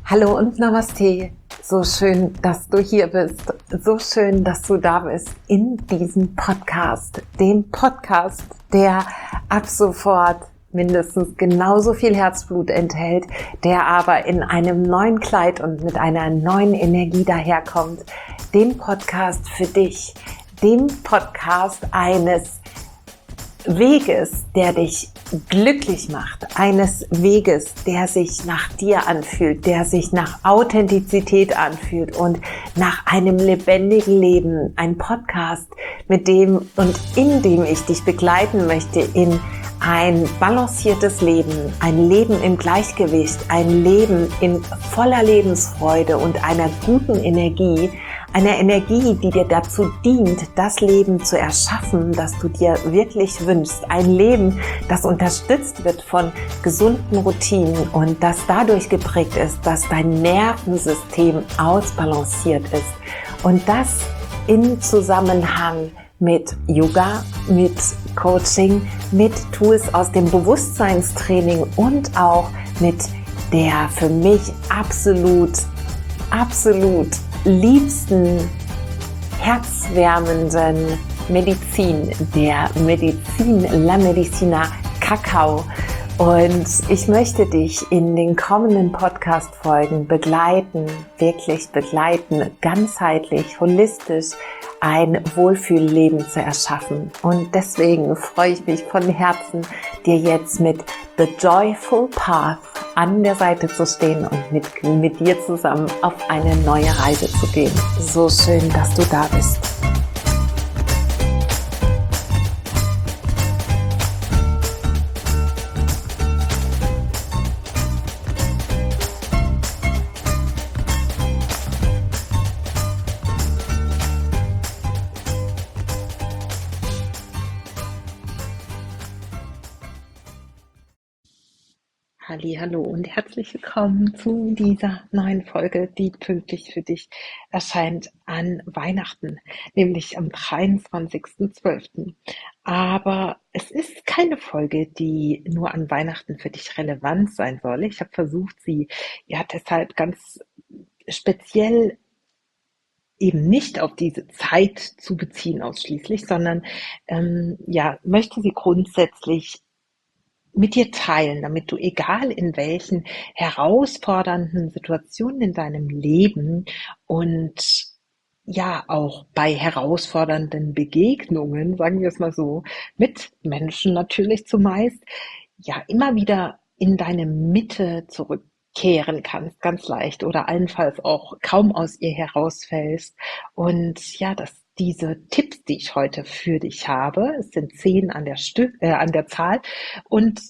Hallo und Namaste. So schön, dass du hier bist. So schön, dass du da bist in diesem Podcast. Dem Podcast, der ab sofort mindestens genauso viel Herzblut enthält, der aber in einem neuen Kleid und mit einer neuen Energie daherkommt. Dem Podcast für dich. Dem Podcast eines Weges, der dich glücklich macht, eines Weges, der sich nach dir anfühlt, der sich nach Authentizität anfühlt und nach einem lebendigen Leben. Ein Podcast, mit dem und in dem ich dich begleiten möchte in ein balanciertes Leben, ein Leben im Gleichgewicht, ein Leben in voller Lebensfreude und einer guten Energie, einer Energie, die dir dazu dient, das Leben zu erschaffen, das du dir wirklich wünschst. Ein Leben, das unterstützt wird von gesunden Routinen und das dadurch geprägt ist, dass dein Nervensystem ausbalanciert ist. Und das in Zusammenhang mit Yoga, mit Coaching, mit Tools aus dem Bewusstseinstraining und auch mit der für mich absolut liebsten, herzwärmenden Medizin, der Medizin, La Medicina Kakao. Und ich möchte dich in den kommenden Podcast-Folgen begleiten, wirklich begleiten, ganzheitlich, holistisch ein Wohlfühlleben zu erschaffen. Und deswegen freue ich mich von Herzen, dir jetzt mit The Joyful Path an der Seite zu stehen und mit dir zusammen auf eine neue Reise zu gehen. So schön, dass du da bist. Hallo und herzlich willkommen zu dieser neuen Folge, die pünktlich für dich erscheint an Weihnachten, nämlich am 23.12. Aber es ist keine Folge, die nur an Weihnachten für dich relevant sein soll. Ich habe versucht, sie deshalb ganz speziell eben nicht auf diese Zeit zu beziehen ausschließlich, sondern möchte sie grundsätzlich mit dir teilen, damit du, egal in welchen herausfordernden Situationen in deinem Leben und auch bei herausfordernden Begegnungen, sagen wir es mal so, mit Menschen natürlich zumeist, immer wieder in deine Mitte zurückkehren kannst, ganz leicht, oder allenfalls auch kaum aus ihr herausfällst. Und dass diese Tipps, die ich heute für dich habe, es sind 10 an der Zahl, und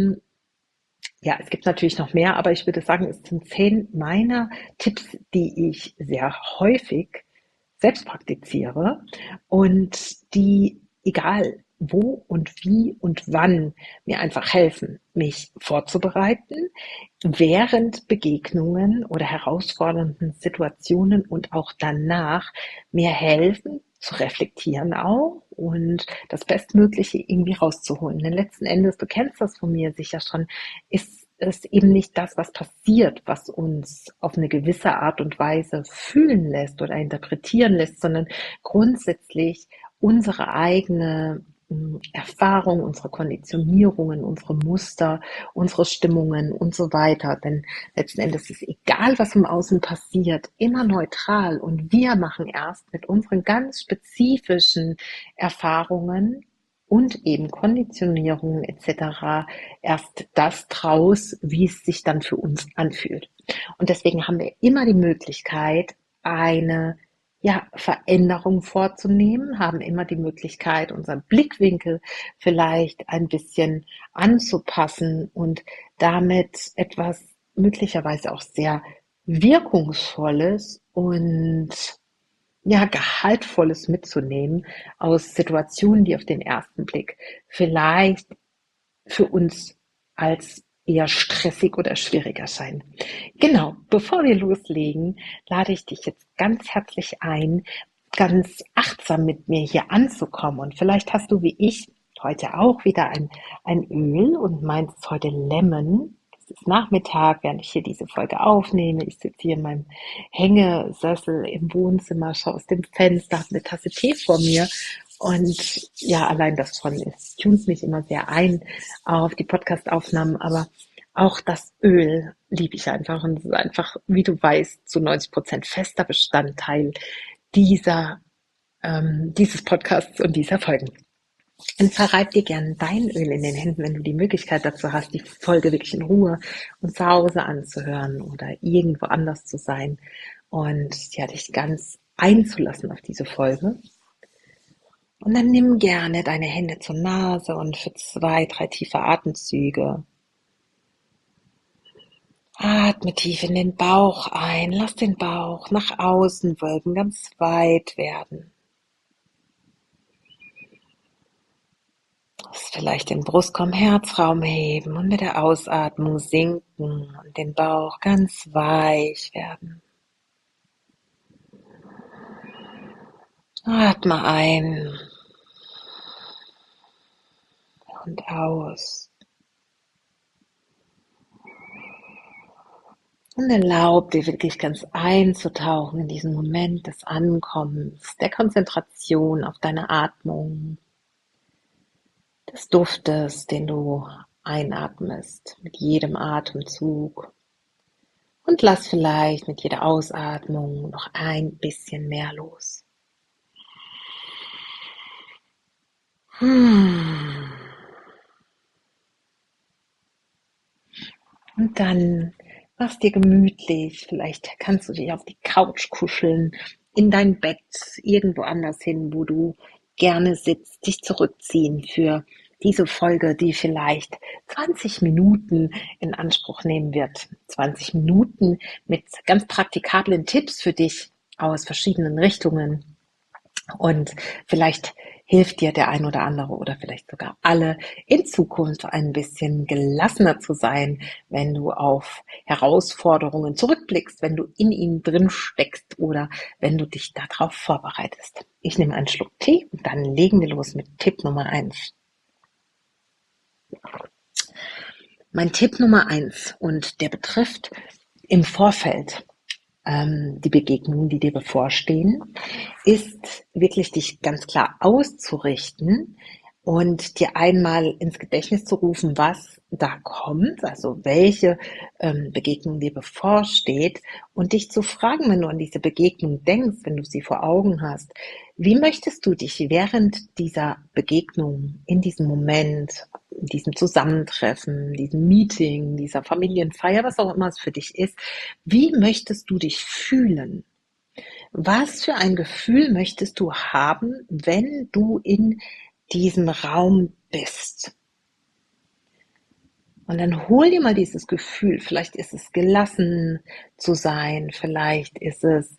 es gibt natürlich noch mehr, aber ich würde sagen, es sind 10 meiner Tipps, die ich sehr häufig selbst praktiziere und die, egal wo und wie und wann, mir einfach helfen, mich vorzubereiten, während Begegnungen oder herausfordernden Situationen und auch danach mir helfen, zu reflektieren auch und das Bestmögliche irgendwie rauszuholen. Denn letzten Endes, du kennst das von mir sicher schon, ist es eben nicht das, was passiert, was uns auf eine gewisse Art und Weise fühlen lässt oder interpretieren lässt, sondern grundsätzlich unsere eigene Erfahrung, unsere Konditionierungen, unsere Muster, unsere Stimmungen und so weiter. Denn letzten Endes ist egal, was im Außen passiert, immer neutral, und wir machen erst mit unseren ganz spezifischen Erfahrungen und eben Konditionierungen etc. erst das draus, wie es sich dann für uns anfühlt. Und deswegen haben wir immer die Möglichkeit, eine Veränderung vorzunehmen, haben immer die Möglichkeit, unseren Blickwinkel vielleicht ein bisschen anzupassen und damit etwas möglicherweise auch sehr Wirkungsvolles und Gehaltvolles mitzunehmen aus Situationen, die auf den ersten Blick vielleicht für uns als eher stressig oder schwierig erscheinen. Genau, bevor wir loslegen, lade ich dich jetzt ganz herzlich ein, ganz achtsam mit mir hier anzukommen. Und vielleicht hast du wie ich heute auch wieder ein Öl und meins ist heute Lemon. Das ist Nachmittag, während ich hier diese Folge aufnehme. Ich sitze hier in meinem Hängesessel im Wohnzimmer, schaue aus dem Fenster, habe eine Tasse Tee vor mir. Und ja, allein das schon ist, tunt mich immer sehr ein auf die Podcast-Aufnahmen, aber auch das Öl liebe ich einfach. Und es ist einfach, wie du weißt, zu 90% fester Bestandteil dieses Podcasts und dieser Folgen. Und verreib dir gern dein Öl in den Händen, wenn du die Möglichkeit dazu hast, die Folge wirklich in Ruhe und zu Hause anzuhören oder irgendwo anders zu sein und ja, dich ganz einzulassen auf diese Folge. Und dann nimm gerne deine Hände zur Nase und für 2, 3 tiefe Atemzüge atme tief in den Bauch ein, lass den Bauch nach außen wölben, ganz weit werden. Vielleicht den Brustkorb, Herzraum heben und mit der Ausatmung sinken und den Bauch ganz weich werden. Atme ein und aus. Und erlaub dir wirklich ganz einzutauchen in diesen Moment des Ankommens, der Konzentration auf deine Atmung, des Duftes, den du einatmest mit jedem Atemzug. Und lass vielleicht mit jeder Ausatmung noch ein bisschen mehr los. Und dann mach's dir gemütlich. Vielleicht kannst du dich auf die Couch kuscheln, in dein Bett, irgendwo anders hin, wo du gerne sitzt, dich zurückziehen für diese Folge, die vielleicht 20 Minuten in Anspruch nehmen wird. 20 Minuten mit ganz praktikablen Tipps für dich aus verschiedenen Richtungen. Und vielleicht hilft dir der ein oder andere oder vielleicht sogar alle in Zukunft ein bisschen gelassener zu sein, wenn du auf Herausforderungen zurückblickst, wenn du in ihnen drin steckst oder wenn du dich darauf vorbereitest. Ich nehme einen Schluck Tee und dann legen wir los mit Tipp Nummer 1. Mein Tipp Nummer 1 und der betrifft im Vorfeld die Begegnungen, die dir bevorstehen, ist wirklich dich ganz klar auszurichten und dir einmal ins Gedächtnis zu rufen, was da kommt, also welche Begegnung dir bevorsteht und dich zu fragen, wenn du an diese Begegnung denkst, wenn du sie vor Augen hast, wie möchtest du dich während dieser Begegnung, in diesem Moment, in diesem Zusammentreffen, diesem Meeting, dieser Familienfeier, was auch immer es für dich ist, wie möchtest du dich fühlen? Was für ein Gefühl möchtest du haben, wenn du in diesem Raum bist? Und dann hol dir mal dieses Gefühl. Vielleicht ist es gelassen zu sein, vielleicht ist es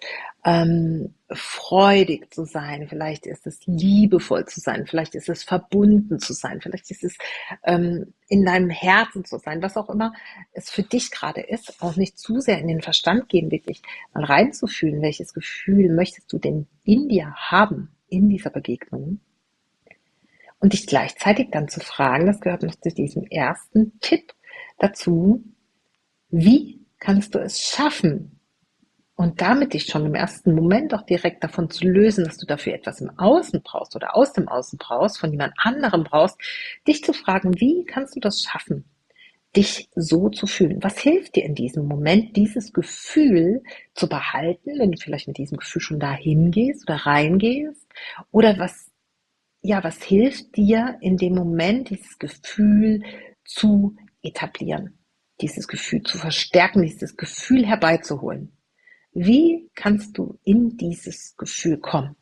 freudig zu sein, vielleicht ist es liebevoll zu sein, vielleicht ist es verbunden zu sein, vielleicht ist es in deinem Herzen zu sein, was auch immer es für dich gerade ist. Auch nicht zu sehr in den Verstand gehen, wirklich mal reinzufühlen, welches Gefühl möchtest du denn in dir haben, in dieser Begegnung. Und dich gleichzeitig dann zu fragen, das gehört noch zu diesem ersten Tipp dazu, wie kannst du es schaffen? Und damit dich schon im ersten Moment auch direkt davon zu lösen, dass du dafür etwas im Außen brauchst oder aus dem Außen brauchst, von jemand anderem brauchst, dich zu fragen, wie kannst du das schaffen, dich so zu fühlen? Was hilft dir in diesem Moment, dieses Gefühl zu behalten, wenn du vielleicht mit diesem Gefühl schon dahin gehst oder reingehst? Oder was hilft dir in dem Moment, dieses Gefühl zu etablieren, dieses Gefühl zu verstärken, dieses Gefühl herbeizuholen? Wie kannst du in dieses Gefühl kommen?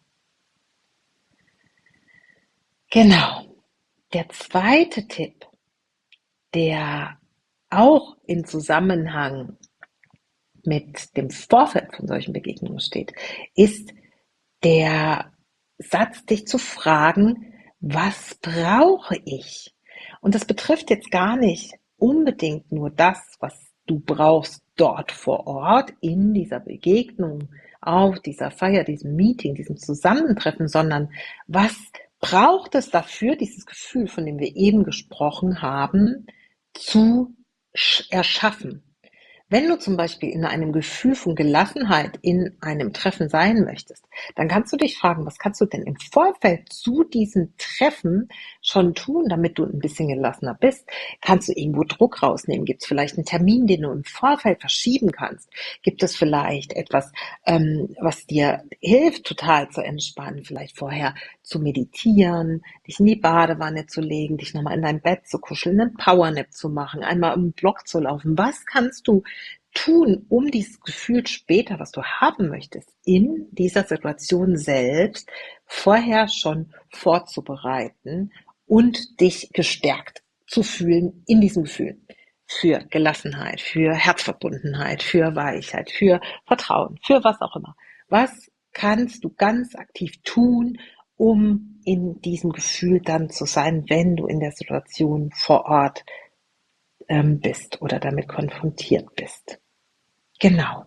Genau. Der zweite Tipp, der auch in Zusammenhang mit dem Vorfeld von solchen Begegnungen steht, ist der Satz, dich zu fragen, was brauche ich? Und das betrifft jetzt gar nicht unbedingt nur das, was du brauchst dort vor Ort in dieser Begegnung, auf dieser Feier, diesem Meeting, diesem Zusammentreffen, sondern was braucht es dafür, dieses Gefühl, von dem wir eben gesprochen haben, zu erschaffen. Wenn du zum Beispiel in einem Gefühl von Gelassenheit in einem Treffen sein möchtest, dann kannst du dich fragen, was kannst du denn im Vorfeld zu diesem Treffen schon tun, damit du ein bisschen gelassener bist? Kannst du irgendwo Druck rausnehmen? Gibt es vielleicht einen Termin, den du im Vorfeld verschieben kannst? Gibt es vielleicht etwas, was dir hilft, total zu entspannen? Vielleicht vorher zu meditieren, dich in die Badewanne zu legen, dich nochmal in dein Bett zu kuscheln, einen Powernap zu machen, einmal im Block zu laufen. Was kannst du tun, um dieses Gefühl später, was du haben möchtest, in dieser Situation selbst vorher schon vorzubereiten und dich gestärkt zu fühlen in diesem Gefühl? Für Gelassenheit, für Herzverbundenheit, für Weichheit, für Vertrauen, für was auch immer. Was kannst du ganz aktiv tun, um in diesem Gefühl dann zu sein, wenn du in der Situation vor Ort bist oder damit konfrontiert bist? Genau.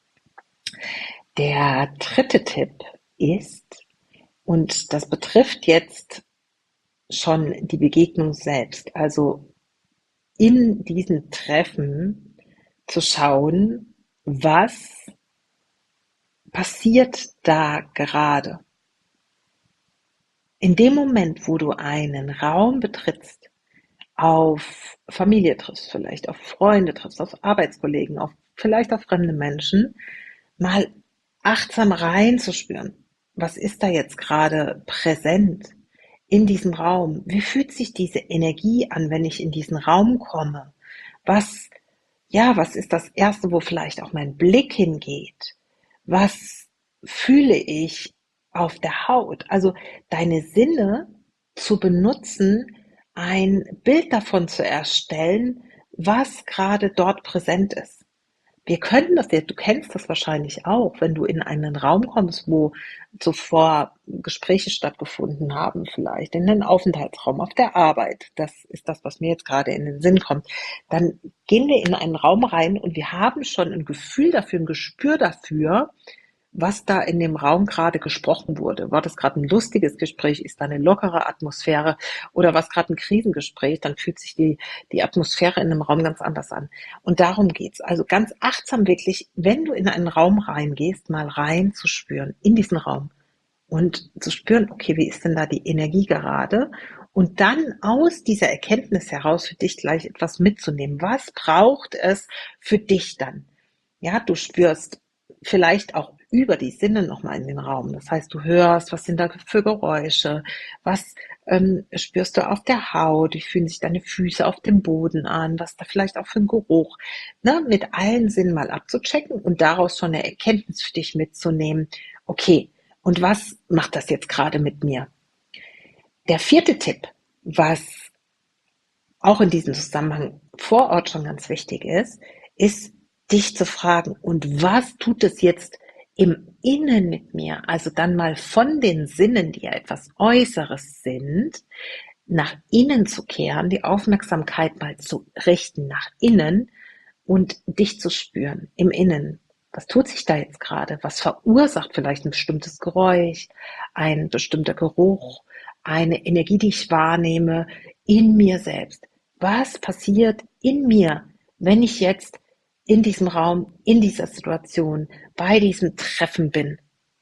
Der dritte Tipp ist, und das betrifft jetzt schon die Begegnung selbst, also in diesen Treffen zu schauen, was passiert da gerade. In dem Moment, wo du einen Raum betrittst, auf Familie triffst, vielleicht auf Freunde triffst, auf Arbeitskollegen, vielleicht auf fremde Menschen, mal achtsam reinzuspüren. Was ist da jetzt gerade präsent in diesem Raum? Wie fühlt sich diese Energie an, wenn ich in diesen Raum komme? Was, was ist das Erste, wo vielleicht auch mein Blick hingeht? Was fühle ich auf der Haut? Also deine Sinne zu benutzen, ein Bild davon zu erstellen, was gerade dort präsent ist. Wir können das jetzt, du kennst das wahrscheinlich auch, wenn du in einen Raum kommst, wo zuvor Gespräche stattgefunden haben, vielleicht in den Aufenthaltsraum auf der Arbeit. Das ist das, was mir jetzt gerade in den Sinn kommt. Dann gehen wir in einen Raum rein und wir haben schon ein Gefühl dafür, ein Gespür dafür, was da in dem Raum gerade gesprochen wurde. War das gerade ein lustiges Gespräch? Ist da eine lockere Atmosphäre? Oder war es gerade ein Krisengespräch? Dann fühlt sich die Atmosphäre in einem Raum ganz anders an. Und darum geht's. Also ganz achtsam wirklich, wenn du in einen Raum reingehst, mal rein zu spüren in diesen Raum und zu spüren, okay, wie ist denn da die Energie gerade? Und dann aus dieser Erkenntnis heraus für dich gleich etwas mitzunehmen. Was braucht es für dich dann? Ja, du spürst vielleicht auch über die Sinne nochmal in den Raum. Das heißt, du hörst, was sind da für Geräusche, was spürst du auf der Haut, wie fühlen sich deine Füße auf dem Boden an, was da vielleicht auch für ein Geruch, ne, mit allen Sinnen mal abzuchecken und daraus schon eine Erkenntnis für dich mitzunehmen. Okay, und was macht das jetzt gerade mit mir? Der vierte Tipp, was auch in diesem Zusammenhang vor Ort schon ganz wichtig ist dich zu fragen, und was tut es jetzt im Innen mit mir? Also dann mal von den Sinnen, die ja etwas Äußeres sind, nach innen zu kehren, die Aufmerksamkeit mal zu richten nach innen und dich zu spüren im Innen. Was tut sich da jetzt gerade? Was verursacht vielleicht ein bestimmtes Geräusch, ein bestimmter Geruch, eine Energie, die ich wahrnehme in mir selbst? Was passiert in mir, wenn ich jetzt in diesem Raum, in dieser Situation, bei diesem Treffen bin?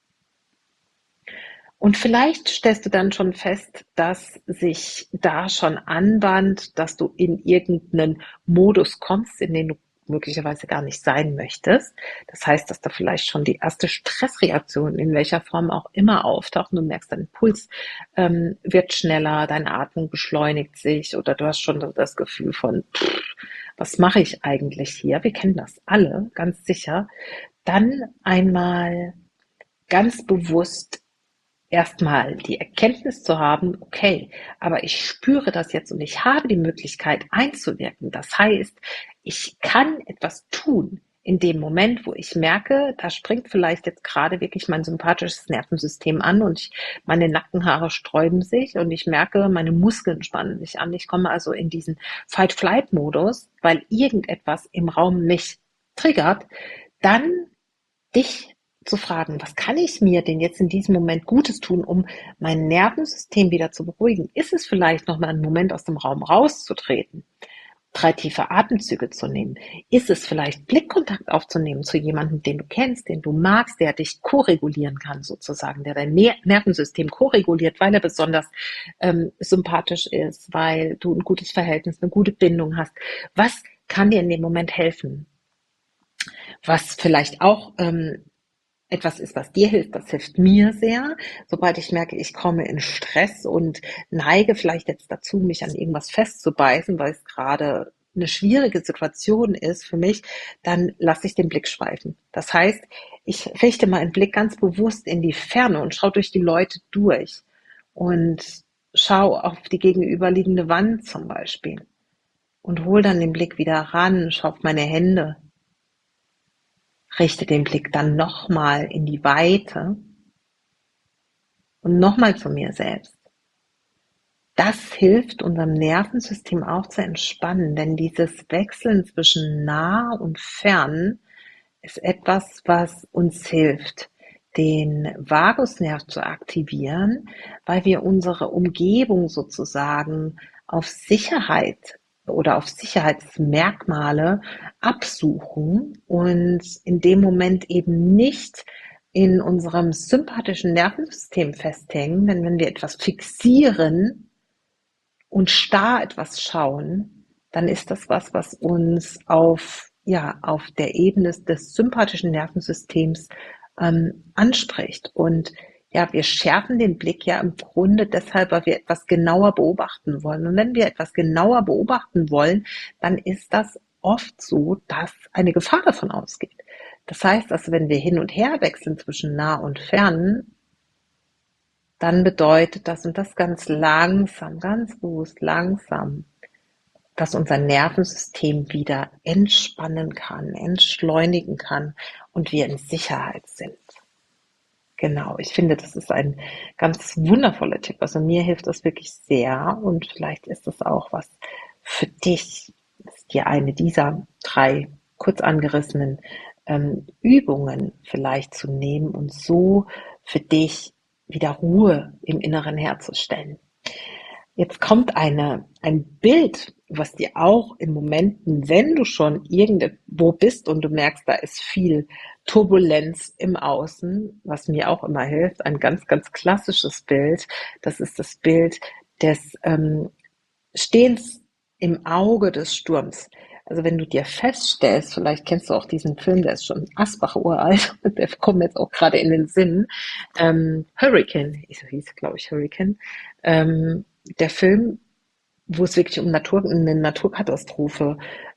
Und vielleicht stellst du dann schon fest, dass sich da schon anbahnt, dass du in irgendeinen Modus kommst, in den du möglicherweise gar nicht sein möchtest. Das heißt, dass da vielleicht schon die erste Stressreaktion in welcher Form auch immer auftaucht. Du merkst, dein Puls wird schneller, deine Atmung beschleunigt sich oder du hast schon das Gefühl von, was mache ich eigentlich hier? Wir kennen das alle, ganz sicher. Dann einmal ganz bewusst erstmal die Erkenntnis zu haben, okay, aber ich spüre das jetzt und ich habe die Möglichkeit einzuwirken. Das heißt, ich kann etwas tun in dem Moment, wo ich merke, da springt vielleicht jetzt gerade wirklich mein sympathisches Nervensystem an und meine Nackenhaare sträuben sich und ich merke, meine Muskeln spannen sich an. Ich komme also in diesen Fight-Flight-Modus, weil irgendetwas im Raum mich triggert. Dann dich zu fragen, was kann ich mir denn jetzt in diesem Moment Gutes tun, um mein Nervensystem wieder zu beruhigen? Ist es vielleicht nochmal ein Moment, aus dem Raum rauszutreten 3 tiefe Atemzüge zu nehmen? Ist es vielleicht Blickkontakt aufzunehmen zu jemandem, den du kennst, den du magst, der dich koregulieren kann sozusagen, der dein Nervensystem koreguliert, weil er besonders sympathisch ist, weil du ein gutes Verhältnis, eine gute Bindung hast? Was kann dir in dem Moment helfen? Was vielleicht auch etwas ist, was dir hilft, das hilft mir sehr. Sobald ich merke, ich komme in Stress und neige vielleicht jetzt dazu, mich an irgendwas festzubeißen, weil es gerade eine schwierige Situation ist für mich, dann lasse ich den Blick schweifen. Das heißt, ich richte meinen Blick ganz bewusst in die Ferne und schaue durch die Leute durch und schaue auf die gegenüberliegende Wand zum Beispiel und hole dann den Blick wieder ran, schaue auf meine Hände, richte den Blick dann nochmal in die Weite und nochmal zu mir selbst. Das hilft unserem Nervensystem auch zu entspannen, denn dieses Wechseln zwischen nah und fern ist etwas, was uns hilft, den Vagusnerv zu aktivieren, weil wir unsere Umgebung sozusagen auf Sicherheit oder auf Sicherheitsmerkmale absuchen und in dem Moment eben nicht in unserem sympathischen Nervensystem festhängen, denn wenn wir etwas fixieren und starr etwas schauen, dann ist das was, was uns auf der Ebene des sympathischen Nervensystems anspricht. Und ja, wir schärfen den Blick ja im Grunde deshalb, weil wir etwas genauer beobachten wollen. Und wenn wir etwas genauer beobachten wollen, dann ist das oft so, dass eine Gefahr davon ausgeht. Das heißt, dass wenn wir hin und her wechseln zwischen nah und fern, dann bedeutet das, und das ganz langsam, ganz bewusst langsam, dass unser Nervensystem wieder entspannen kann, entschleunigen kann und wir in Sicherheit sind. Genau, ich finde, das ist ein ganz wundervoller Tipp. Also mir hilft das wirklich sehr und vielleicht ist das auch was für dich, ist dir eine dieser 3 kurz angerissenen Übungen vielleicht zu nehmen und so für dich wieder Ruhe im Inneren herzustellen. Jetzt kommt ein Bild, was dir auch in Momenten, wenn du schon irgendwo bist und du merkst, da ist viel Turbulenz im Außen, was mir auch immer hilft, ein ganz, ganz klassisches Bild. Das ist das Bild des Stehens im Auge des Sturms. Also wenn du dir feststellst, vielleicht kennst du auch diesen Film, der ist schon Asbach uralt, der kommt mir jetzt auch gerade in den Sinn, Hurricane, hieß glaube ich Hurricane, der Film, wo es wirklich um eine Naturkatastrophe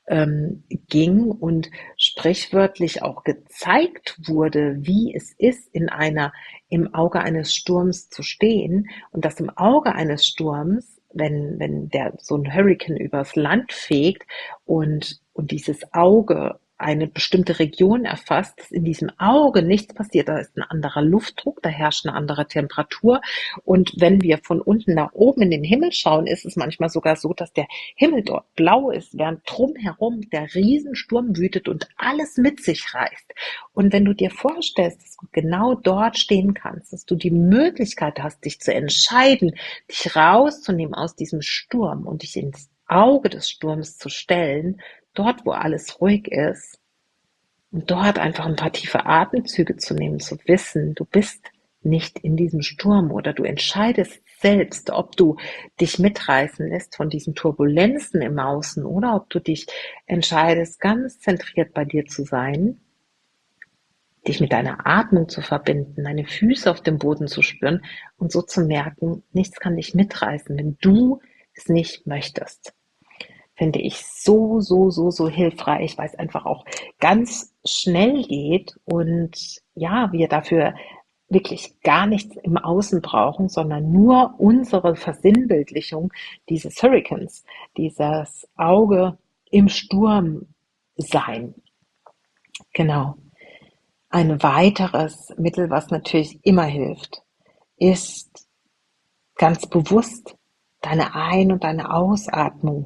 ging und sprichwörtlich auch gezeigt wurde, wie es ist, im Auge eines Sturms zu stehen und dass im Auge eines Sturms, wenn der so ein Hurrikan übers Land fegt und dieses Auge eine bestimmte Region erfasst, dass in diesem Auge nichts passiert. Da ist ein anderer Luftdruck, da herrscht eine andere Temperatur. Und wenn wir von unten nach oben in den Himmel schauen, ist es manchmal sogar so, dass der Himmel dort blau ist, während drumherum der Riesensturm wütet und alles mit sich reißt. Und wenn du dir vorstellst, dass du genau dort stehen kannst, dass du die Möglichkeit hast, dich zu entscheiden, dich rauszunehmen aus diesem Sturm und dich ins Auge des Sturms zu stellen, dort, wo alles ruhig ist, und dort einfach ein paar tiefe Atemzüge zu nehmen, zu wissen, du bist nicht in diesem Sturm oder du entscheidest selbst, ob du dich mitreißen lässt von diesen Turbulenzen im Außen oder ob du dich entscheidest, ganz zentriert bei dir zu sein, dich mit deiner Atmung zu verbinden, deine Füße auf dem Boden zu spüren und so zu merken, nichts kann dich mitreißen, wenn du es nicht möchtest. Finde ich so, so, so, so hilfreich, weil es einfach auch ganz schnell geht und ja, wir dafür wirklich gar nichts im Außen brauchen, sondern nur unsere Versinnbildlichung dieses Hurrikans, dieses Auge im Sturm sein. Genau. Ein weiteres Mittel, was natürlich immer hilft, ist ganz bewusst deine Ein- und deine Ausatmung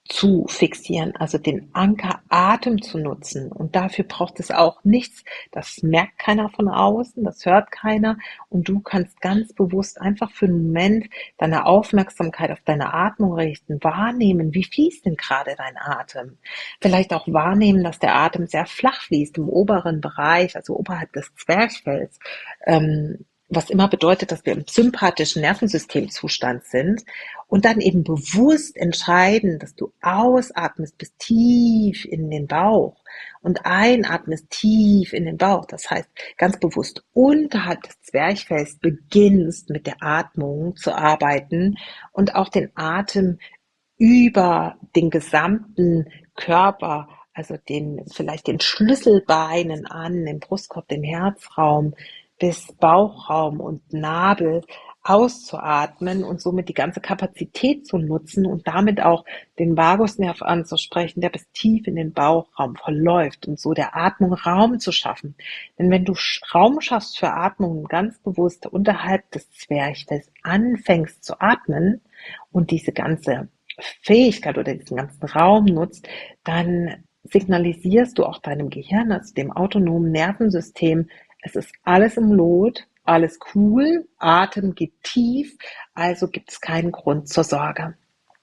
zu fixieren, also den Ankeratem zu nutzen. Und dafür braucht es auch nichts. Das merkt keiner von außen, das hört keiner. Und du kannst ganz bewusst einfach für einen Moment deine Aufmerksamkeit auf deine Atmung richten, wahrnehmen, wie fließt denn gerade dein Atem. Vielleicht auch wahrnehmen, dass der Atem sehr flach fließt im oberen Bereich, also oberhalb des Zwerchfells. Was immer bedeutet, dass wir im sympathischen Nervensystemzustand sind und dann eben bewusst entscheiden, dass du ausatmest bis tief in den Bauch und einatmest tief in den Bauch. Das heißt, ganz bewusst unterhalb des Zwerchfells beginnst mit der Atmung zu arbeiten und auch den Atem über den gesamten Körper, also vielleicht den Schlüsselbeinen an, den Brustkorb, den Herzraum bis Bauchraum und Nabel auszuatmen und somit die ganze Kapazität zu nutzen und damit auch den Vagusnerv anzusprechen, der bis tief in den Bauchraum verläuft und so der Atmung Raum zu schaffen. Denn wenn du Raum schaffst für Atmung ganz bewusst unterhalb des Zwerchfells anfängst zu atmen und diese ganze Fähigkeit oder diesen ganzen Raum nutzt, dann signalisierst du auch deinem Gehirn, also dem autonomen Nervensystem, es ist alles im Lot, alles cool, Atem geht tief, also gibt es keinen Grund zur Sorge.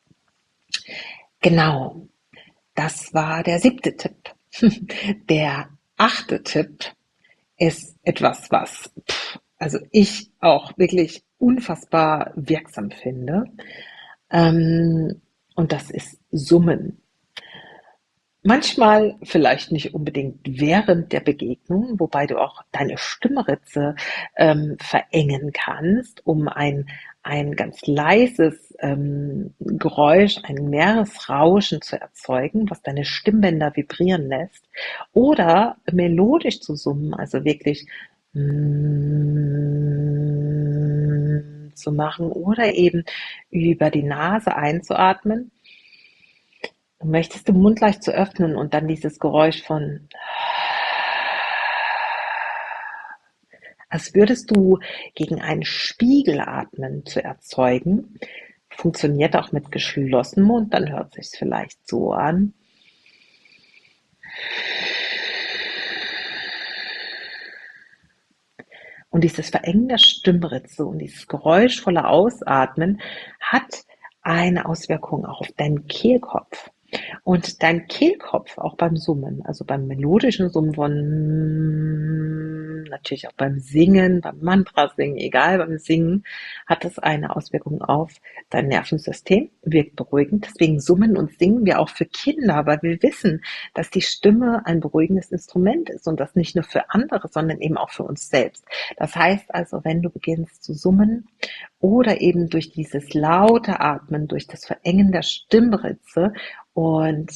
Genau, das war der 7. Tipp. Der 8. Tipp ist etwas, was also ich auch wirklich unfassbar wirksam finde. Und das ist Summen. Manchmal vielleicht nicht unbedingt während der Begegnung, wobei du auch deine Stimmritze verengen kannst, um ein ganz leises Geräusch, ein Meeresrauschen zu erzeugen, was deine Stimmbänder vibrieren lässt, oder melodisch zu summen, also wirklich zu machen oder eben über die Nase einzuatmen. Du möchtest den Mund leicht zu öffnen und dann dieses Geräusch von, als würdest du gegen einen Spiegel atmen, zu erzeugen. Funktioniert auch mit geschlossenem Mund, dann hört sich's vielleicht so an. Und dieses Verengen der Stimmritze und dieses geräuschvolle Ausatmen hat eine Auswirkung auch auf deinen Kehlkopf. Und dein Kehlkopf auch beim Summen, also beim melodischen Summen von, natürlich auch beim Singen, beim Mantra singen, egal beim Singen, hat es eine Auswirkung auf dein Nervensystem, wirkt beruhigend. Deswegen summen und singen wir auch für Kinder, weil wir wissen, dass die Stimme ein beruhigendes Instrument ist und das nicht nur für andere, sondern eben auch für uns selbst. Das heißt also, wenn du beginnst zu summen oder eben durch dieses laute Atmen, durch das Verengen der Stimmritze und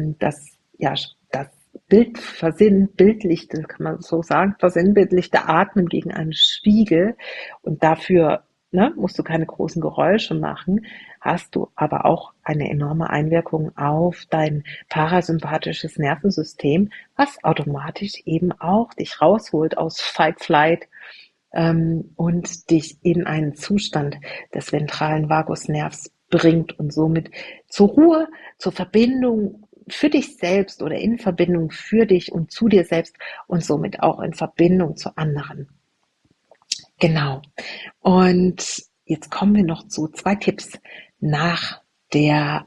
das versinnbildlichte, kann man so sagen, versinnbildlichte Atmen gegen einen Spiegel und dafür musst du keine großen Geräusche machen, hast du aber auch eine enorme Einwirkung auf dein parasympathisches Nervensystem, was automatisch eben auch dich rausholt aus Fight, Flight und dich in einen Zustand des ventralen Vagusnervs bringt und somit zur Ruhe, zur Verbindung für dich selbst oder in Verbindung für dich und zu dir selbst und somit auch in Verbindung zu anderen. Genau. Und jetzt kommen wir noch zu 2 Tipps nach der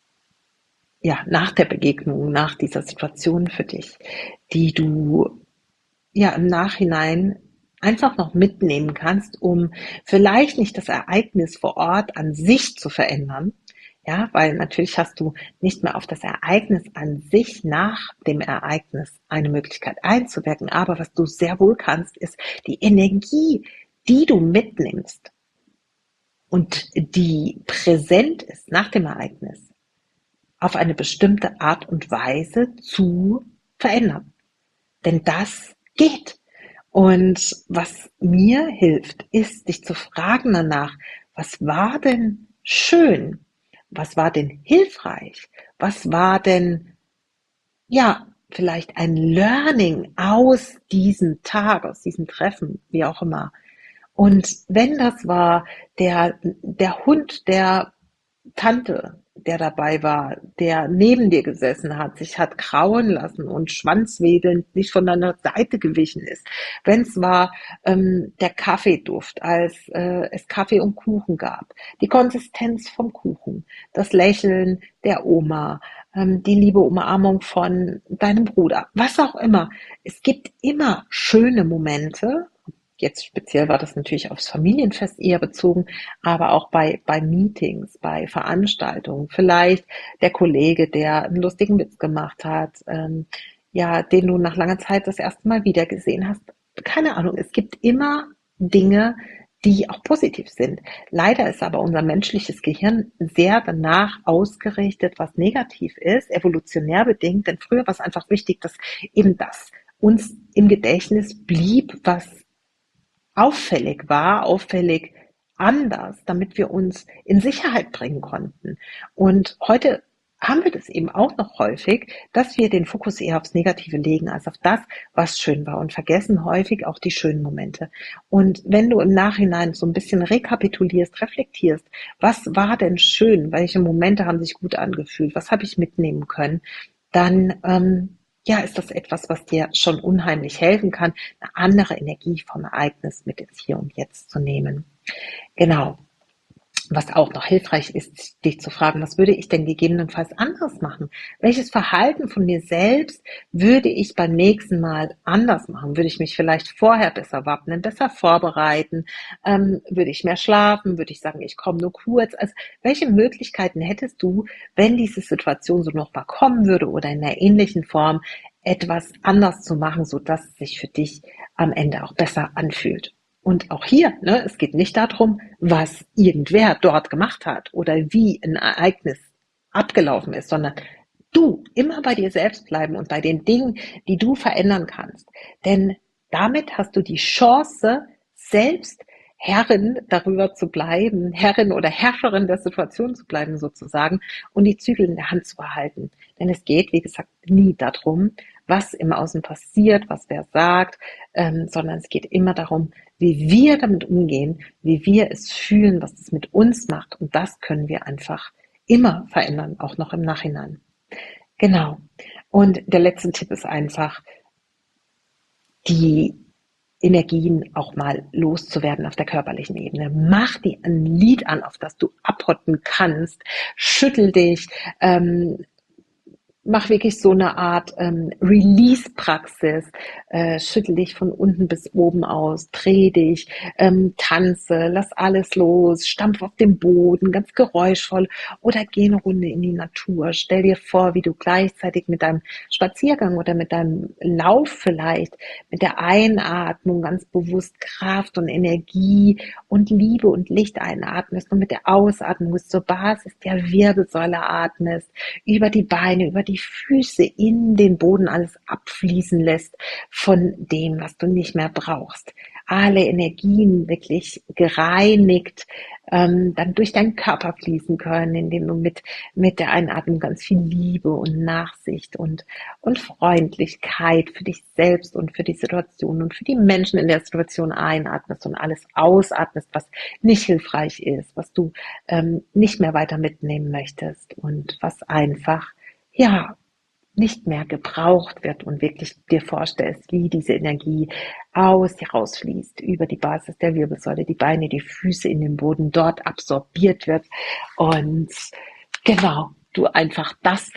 nach der Begegnung, nach dieser Situation für dich, die du im Nachhinein einfach noch mitnehmen kannst, um vielleicht nicht das Ereignis vor Ort an sich zu verändern, ja, weil natürlich hast du nicht mehr auf das Ereignis an sich nach dem Ereignis eine Möglichkeit einzuwirken, aber was du sehr wohl kannst, ist die Energie, die du mitnimmst und die präsent ist nach dem Ereignis, auf eine bestimmte Art und Weise zu verändern. Denn das geht. Und was mir hilft, ist, dich zu fragen danach, was war denn schön? Was war denn hilfreich? Was war denn, vielleicht ein Learning aus diesem Tag, aus diesem Treffen, wie auch immer. Und wenn das war der Hund, der Tante, der dabei war, der neben dir gesessen hat, sich hat krauen lassen und schwanzwedelnd nicht von deiner Seite gewichen ist. Wenn es war der Kaffeeduft, als es Kaffee und Kuchen gab, die Konsistenz vom Kuchen, das Lächeln der Oma, die liebe Umarmung von deinem Bruder, was auch immer. Es gibt immer schöne Momente. Jetzt speziell war das natürlich aufs Familienfest eher bezogen, aber auch bei Meetings, bei Veranstaltungen. Vielleicht der Kollege, der einen lustigen Witz gemacht hat, ja, den du nach langer Zeit das erste Mal wieder gesehen hast. Keine Ahnung, es gibt immer Dinge, die auch positiv sind. Leider ist aber unser menschliches Gehirn sehr danach ausgerichtet, was negativ ist, evolutionär bedingt, denn früher war es einfach wichtig, dass eben das uns im Gedächtnis blieb, was auffällig war, auffällig anders, damit wir uns in Sicherheit bringen konnten. Und heute haben wir das eben auch noch häufig, dass wir den Fokus eher aufs Negative legen als auf das, was schön war und vergessen häufig auch die schönen Momente. Und wenn du im Nachhinein so ein bisschen rekapitulierst, reflektierst, was war denn schön, welche Momente haben sich gut angefühlt, was habe ich mitnehmen können, dann ja, ist das etwas, was dir schon unheimlich helfen kann, eine andere Energie vom Ereignis mit ins Hier und Jetzt zu nehmen. Genau. Was auch noch hilfreich ist, dich zu fragen, was würde ich denn gegebenenfalls anders machen? Welches Verhalten von mir selbst würde ich beim nächsten Mal anders machen? Würde ich mich vielleicht vorher besser wappnen, besser vorbereiten? Würde ich mehr schlafen? Würde ich sagen, ich komme nur kurz? Also welche Möglichkeiten hättest du, wenn diese Situation so nochmal kommen würde oder in einer ähnlichen Form etwas anders zu machen, sodass es sich für dich am Ende auch besser anfühlt? Und auch hier, ne, es geht nicht darum, was irgendwer dort gemacht hat oder wie ein Ereignis abgelaufen ist, sondern du immer bei dir selbst bleiben und bei den Dingen, die du verändern kannst. Denn damit hast du die Chance, selbst Herrin darüber zu bleiben, Herrin oder Herrscherin der Situation zu bleiben sozusagen und die Zügel in der Hand zu behalten. Denn es geht, wie gesagt, nie darum, was im Außen passiert, was wer sagt, sondern es geht immer darum, wie wir damit umgehen, wie wir es fühlen, was es mit uns macht. Und das können wir einfach immer verändern, auch noch im Nachhinein. Genau. Und der letzte Tipp ist einfach, die Energien auch mal loszuwerden auf der körperlichen Ebene. Mach dir ein Lied an, auf das du abhotten kannst. Schüttel dich, mach wirklich so eine Art Release-Praxis. Schüttel dich von unten bis oben aus, dreh dich, tanze, lass alles los, stampf auf dem Boden, ganz geräuschvoll oder geh eine Runde in die Natur. Stell dir vor, wie du gleichzeitig mit deinem Spaziergang oder mit deinem Lauf vielleicht, mit der Einatmung ganz bewusst Kraft und Energie und Liebe und Licht einatmest und mit der Ausatmung bis zur Basis der Wirbelsäule atmest, über die Beine, über die Füße in den Boden alles abfließen lässt von dem, was du nicht mehr brauchst. Alle Energien wirklich gereinigt, dann durch deinen Körper fließen können, indem du mit der Einatmung ganz viel Liebe und Nachsicht und Freundlichkeit für dich selbst und für die Situation und für die Menschen in der Situation einatmest und alles ausatmest, was nicht hilfreich ist, was du nicht mehr weiter mitnehmen möchtest und was einfach, ja, nicht mehr gebraucht wird und wirklich dir vorstellst, wie diese Energie aus dir rausfließt, über die Basis der Wirbelsäule, die Beine, die Füße in den Boden, dort absorbiert wird und genau, du einfach das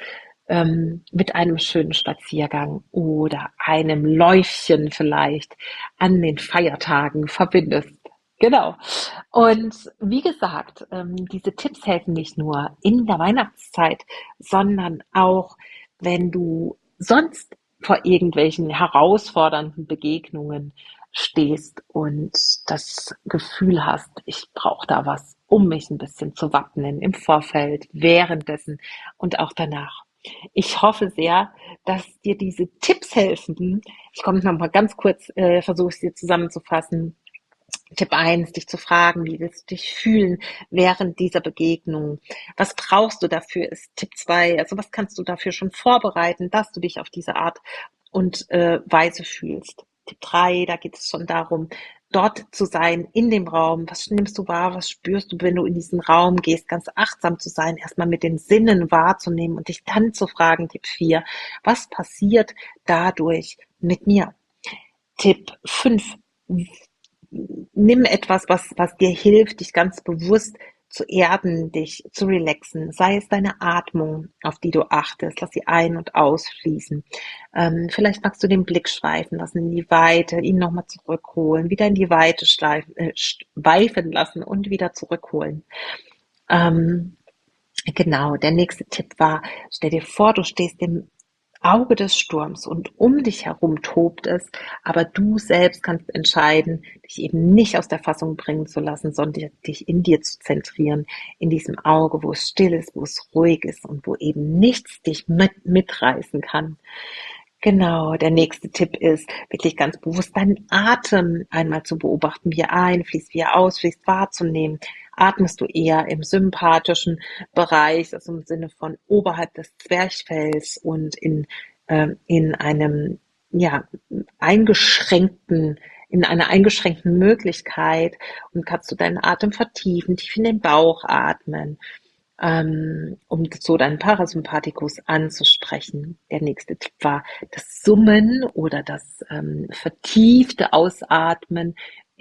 mit einem schönen Spaziergang oder einem Läufchen vielleicht an den Feiertagen verbindest. Genau. Und wie gesagt, diese Tipps helfen nicht nur in der Weihnachtszeit, sondern auch, wenn du sonst vor irgendwelchen herausfordernden Begegnungen stehst und das Gefühl hast, ich brauche da was, um mich ein bisschen zu wappnen im Vorfeld, währenddessen und auch danach. Ich hoffe sehr, dass dir diese Tipps helfen. Ich komme noch mal ganz kurz, versuche es dir zusammenzufassen. Tipp eins: dich zu fragen, wie willst du dich fühlen während dieser Begegnung? Was brauchst du dafür? Ist Tipp 2, also was kannst du dafür schon vorbereiten, dass du dich auf diese Art und Weise fühlst? Tipp 3, da geht es schon darum, dort zu sein, in dem Raum. Was nimmst du wahr? Was spürst du, wenn du in diesen Raum gehst? Ganz achtsam zu sein, erstmal mit den Sinnen wahrzunehmen und dich dann zu fragen, Tipp 4, was passiert dadurch mit mir? Tipp 5, nimm etwas, was dir hilft, dich ganz bewusst zu erden, dich zu relaxen. Sei es deine Atmung, auf die du achtest. Lass sie ein- und ausfließen. Vielleicht magst du den Blick schweifen lassen in die Weite, ihn nochmal zurückholen, wieder in die Weite schweifen lassen und wieder zurückholen. Genau, der nächste Tipp war, stell dir vor, du stehst im Auge des Sturms und um dich herum tobt es, aber du selbst kannst entscheiden, dich eben nicht aus der Fassung bringen zu lassen, sondern dich in dir zu zentrieren, in diesem Auge, wo es still ist, wo es ruhig ist und wo eben nichts dich mitreißen kann. Genau, der nächste Tipp ist, wirklich ganz bewusst deinen Atem einmal zu beobachten, wie er einfließt, wie er ausfließt, wahrzunehmen. Atmest du eher im sympathischen Bereich, also im Sinne von oberhalb des Zwerchfells und in einem, ja, eingeschränkten, in einer eingeschränkten Möglichkeit, und kannst du deinen Atem vertiefen, tief in den Bauch atmen, um so deinen Parasympathikus anzusprechen. Der nächste Tipp war das Summen oder das vertiefte Ausatmen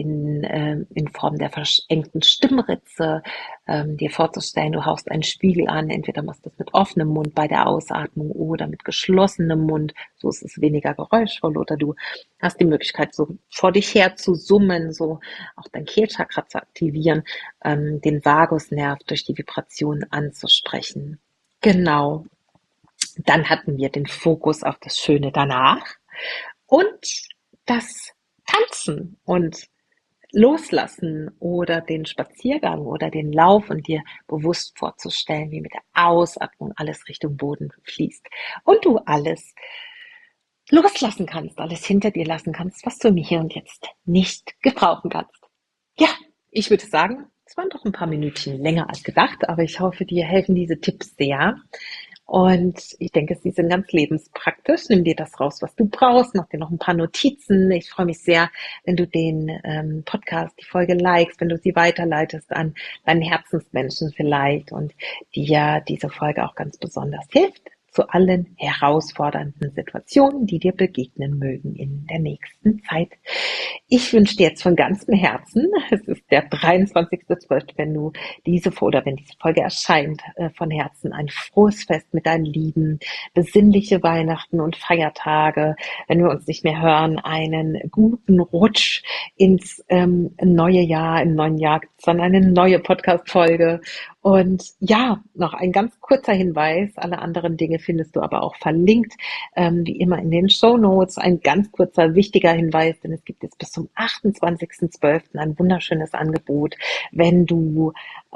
in Form der verengten Stimmritze, dir vorzustellen, du haust einen Spiegel an, entweder machst du das mit offenem Mund bei der Ausatmung oder mit geschlossenem Mund, so ist es weniger geräuschvoll, oder du hast die Möglichkeit, so vor dich her zu summen, so auch dein Kehlchakra zu aktivieren, den Vagusnerv durch die Vibration anzusprechen. Genau. Dann hatten wir den Fokus auf das Schöne danach und das Tanzen und Loslassen oder den Spaziergang oder den Lauf und dir bewusst vorzustellen, wie mit der Ausatmung alles Richtung Boden fließt und du alles loslassen kannst, alles hinter dir lassen kannst, was du im Hier und Jetzt nicht gebrauchen kannst. Ja, ich würde sagen, es waren doch ein paar Minütchen länger als gedacht, aber ich hoffe, dir helfen diese Tipps sehr. Und ich denke, sie sind ganz lebenspraktisch. Nimm dir das raus, was du brauchst. Mach dir noch ein paar Notizen. Ich freue mich sehr, wenn du den Podcast, die Folge likest, wenn du sie weiterleitest an deinen Herzensmenschen vielleicht und dir diese Folge auch ganz besonders hilft zu allen herausfordernden Situationen, die dir begegnen mögen in der nächsten Zeit. Ich wünsche dir jetzt von ganzem Herzen, es ist der 23.12., wenn diese Folge erscheint, von Herzen ein frohes Fest mit deinen Lieben, besinnliche Weihnachten und Feiertage, wenn wir uns nicht mehr hören, einen guten Rutsch ins neue Jahr. Im neuen Jahr gibt es dann eine neue Podcast-Folge. Und ja, noch ein ganz kurzer Hinweis, alle anderen Dinge findest du aber auch verlinkt, wie immer in den Shownotes. Ein ganz kurzer, wichtiger Hinweis, denn es gibt jetzt bis zum 28.12. ein wunderschönes Angebot. Wenn du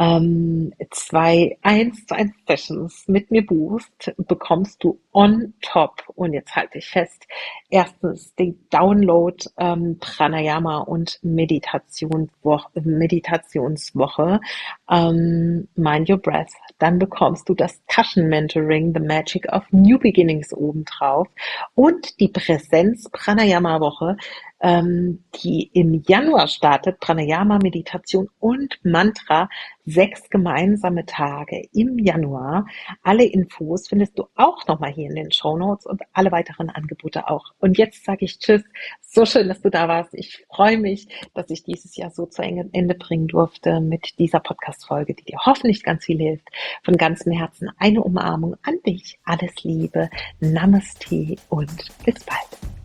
2 1:1 Sessions mit mir buchst, bekommst du on top, und jetzt halte ich fest, erstens den Download Pranayama und Meditationswoche, Mind Your Breath. Dann bekommst du das Taschenmentoring The Magic of New Beginnings obendrauf und die Präsenz Pranayama Woche, die im Januar startet, Pranayama, Meditation und Mantra, 6 gemeinsame Tage im Januar. Alle Infos findest du auch nochmal hier in den Shownotes und alle weiteren Angebote auch. Und jetzt sage ich Tschüss. So schön, dass du da warst. Ich freue mich, dass ich dieses Jahr so zu Ende bringen durfte mit dieser Podcast-Folge, die dir hoffentlich ganz viel hilft. Von ganzem Herzen eine Umarmung an dich. Alles Liebe. Namaste und bis bald.